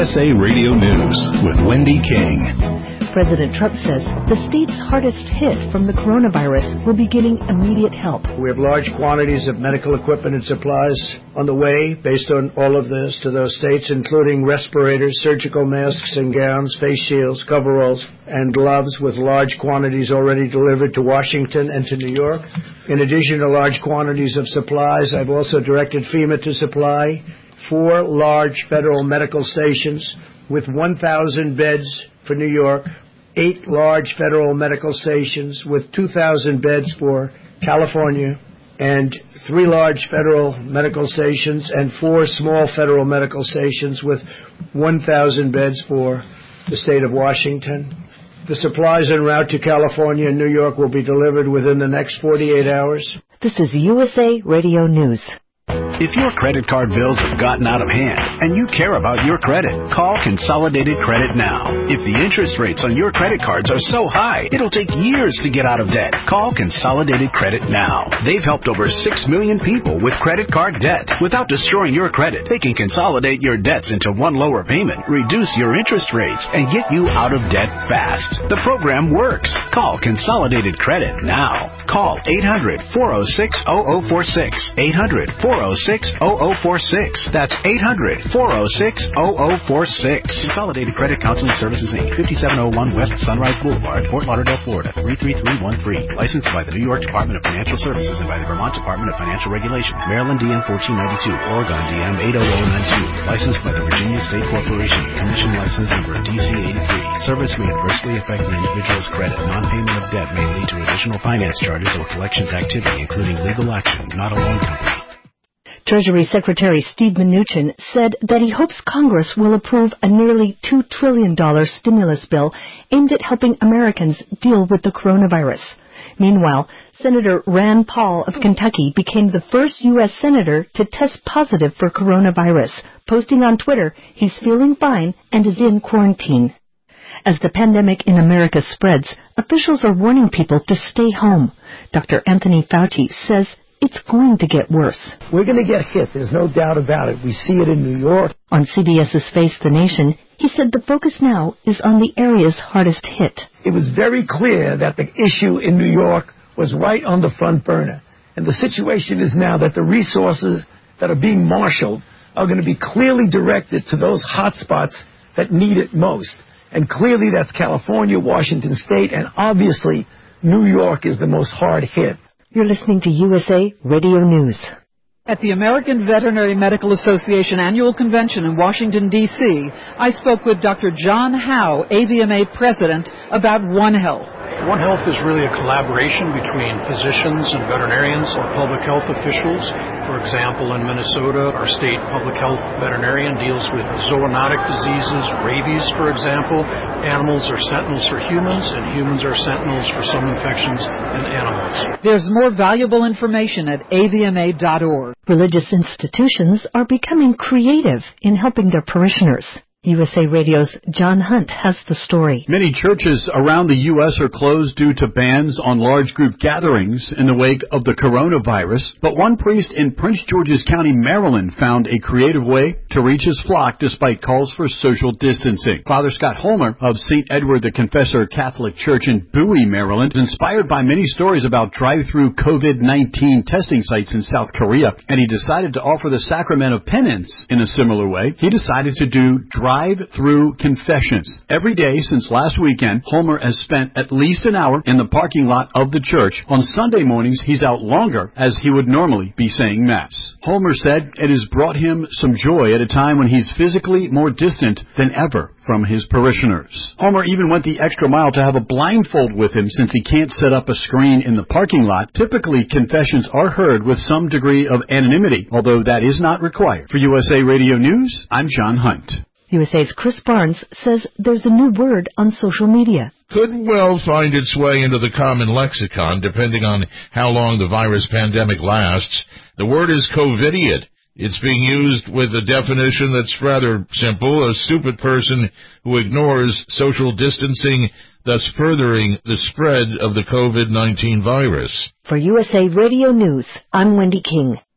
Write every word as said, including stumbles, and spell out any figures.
S A Radio News with Wendy King. President Trump says the states hardest hit from the coronavirus will be getting immediate help. We have large quantities of medical equipment and supplies on the way based on all of this to those states, including respirators, surgical masks and gowns, face shields, coveralls, and gloves, with large quantities already delivered to Washington and to New York. In addition to large quantities of supplies, I've also directed FEMA to supply four large federal medical stations with one thousand beds for New York, eight large federal medical stations with two thousand beds for California, and three large federal medical stations and four small federal medical stations with one thousand beds for the state of Washington. The supplies en route to California and New York will be delivered within the next forty-eight hours. This is U S A Radio News. If your credit card bills have gotten out of hand and you care about your credit, call Consolidated Credit now. If the interest rates on your credit cards are so high, it'll take years to get out of debt. Call Consolidated Credit now. They've helped over six million people with credit card debt. Without destroying your credit, they can consolidate your debts into one lower payment, reduce your interest rates, and get you out of debt fast. The program works. Call Consolidated Credit now. Call eight hundred, four oh six, oh oh four six. eight hundred, four oh six, oh oh four six. That's eight hundred, four oh six, oh oh four six. Consolidated Credit Counseling Services, Incorporated, fifty-seven oh one West Sunrise Boulevard, Fort Lauderdale, Florida, three three three one three. Licensed by the New York Department of Financial Services and by the Vermont Department of Financial Regulation. Maryland D M fourteen ninety-two, Oregon D M eight oh oh nine two. Licensed by the Virginia State Corporation. Commission license number D C eighty-three. Service may adversely affect an individual's credit. Non-payment of debt may lead to additional finance charges or collections activity, including legal action, not a loan company. Treasury Secretary Steve Mnuchin said that he hopes Congress will approve a nearly two trillion dollars stimulus bill aimed at helping Americans deal with the coronavirus. Meanwhile, Senator Rand Paul of Kentucky became the first U S senator to test positive for coronavirus, posting on Twitter he's feeling fine and is in quarantine. As the pandemic in America spreads, officials are warning people to stay home. Doctor Anthony Fauci says it's going to get worse. We're going to get hit. There's no doubt about it. We see it in New York. On CBS's Face the Nation, he said the focus now is on the areas hardest hit. It was very clear that the issue in New York was right on the front burner. And the situation is now that the resources that are being marshaled are going to be clearly directed to those hot spots that need it most. And clearly that's California, Washington State, and obviously New York is the most hard hit. You're listening to U S A Radio News. At the American Veterinary Medical Association Annual Convention in Washington, D C, I spoke with Doctor John Howe, A V M A President, about One Health. One Health is really a collaboration between physicians and veterinarians or public health officials. For example, in Minnesota, our state public health veterinarian deals with zoonotic diseases, rabies, for example. Animals are sentinels for humans, and humans are sentinels for some infections in animals. There's more valuable information at A V M A dot org. Religious institutions are becoming creative in helping their parishioners. U S A Radio's John Hunt has the story. Many churches around the U S are closed due to bans on large group gatherings in the wake of the coronavirus. But one priest in Prince George's County, Maryland, found a creative way to reach his flock despite calls for social distancing. Father Scott Holmer of Saint Edward the Confessor Catholic Church in Bowie, Maryland, is inspired by many stories about drive-through COVID nineteen testing sites in South Korea, and he decided to offer the sacrament of penance in a similar way. He decided to do drive Drive-through confessions. Every day since last weekend, Homer has spent at least an hour in the parking lot of the church. On Sunday mornings, he's out longer, as he would normally be saying Mass. Homer said it has brought him some joy at a time when he's physically more distant than ever from his parishioners. Homer even went the extra mile to have a blindfold with him since he can't set up a screen in the parking lot. Typically, confessions are heard with some degree of anonymity, although that is not required. For U S A Radio News, I'm John Hunt. U S A's Chris Barnes says there's a new word on social media. Could well find its way into the common lexicon, depending on how long the virus pandemic lasts. The word is COVIDiot. It's being used with a definition that's rather simple: a stupid person who ignores social distancing, thus furthering the spread of the COVID nineteen virus. For U S A Radio News, I'm Wendy King.